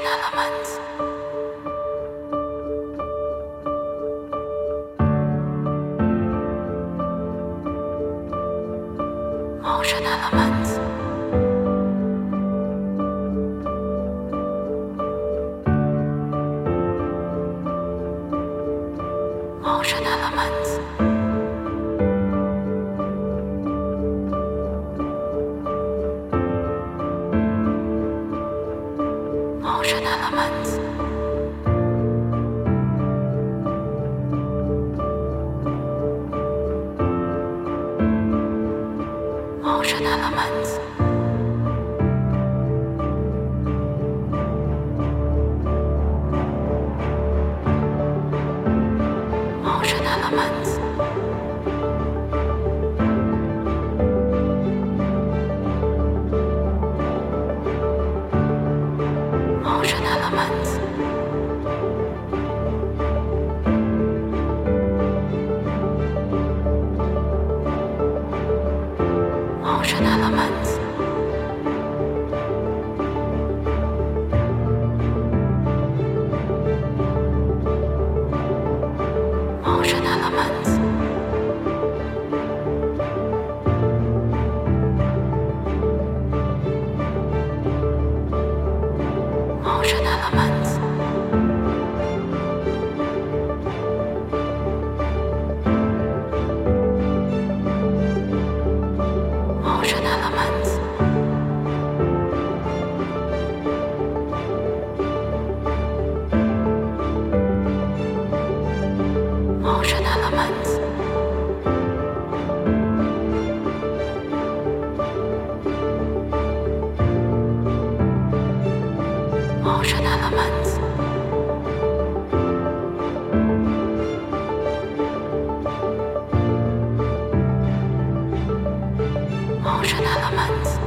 Elements. Motion elements. Motion elements. Motion elements. Motion elements. Motion elements. Motion elements. Motion elements. Motion elements. Motion elements. Motion elements. Motion elements. Motion elements. Motion elements.